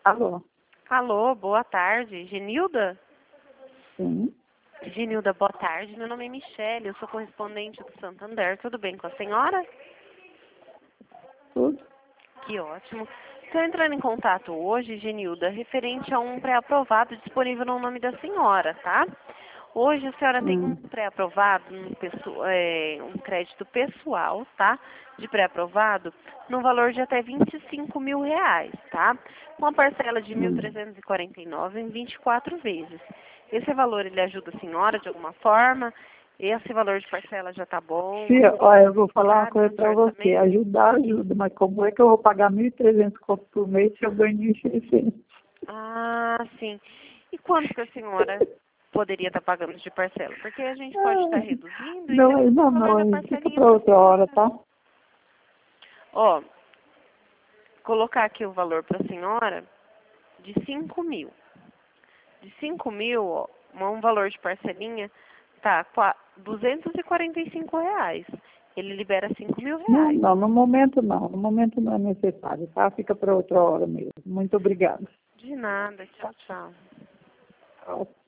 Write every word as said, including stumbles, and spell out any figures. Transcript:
Alô? Alô, boa tarde. Genilda? Sim. Genilda, boa tarde. Meu nome é Michele, eu sou correspondente do Santander. Tudo bem com a senhora? Tudo? Que ótimo. Estou entrando em contato hoje, Genilda, referente a um pré-aprovado disponível no nome da senhora, tá? Hoje a senhora tem um Hum. pré-aprovado, um, pesso- é, um crédito pessoal, tá? De pré-aprovado, no valor de até vinte e cinco mil reais, tá? Com a parcela de mil Hum. trezentos e quarenta e nove em vinte e quatro vezes. Esse valor, ele ajuda a senhora de alguma forma? Esse valor de parcela já tá bom? Fia, olha, eu vou falar uma Cabe coisa no para seu você. orçamento? Ajudar, ajuda, mas como é que eu vou pagar mil e trezentos conto por mês se eu ganho mil e seiscentos? Ah, sim. E quanto que a senhora poderia estar pagando de parcela? Porque a gente pode estar Ah, reduzindo e não, aí temos o não, valor não, da aí fica parcelinha para para a outra hora, senhora. tá? Ó, colocar aqui o valor para a senhora de cinco mil. De cinco mil, ó, um valor de parcelinha, tá qua- duzentos e quarenta e cinco reais. Ele libera cinco mil Não, reais. não, no momento não. No momento não é necessário, tá? Fica para outra hora mesmo. Muito obrigada. De nada. Tchau, tchau. Tchau.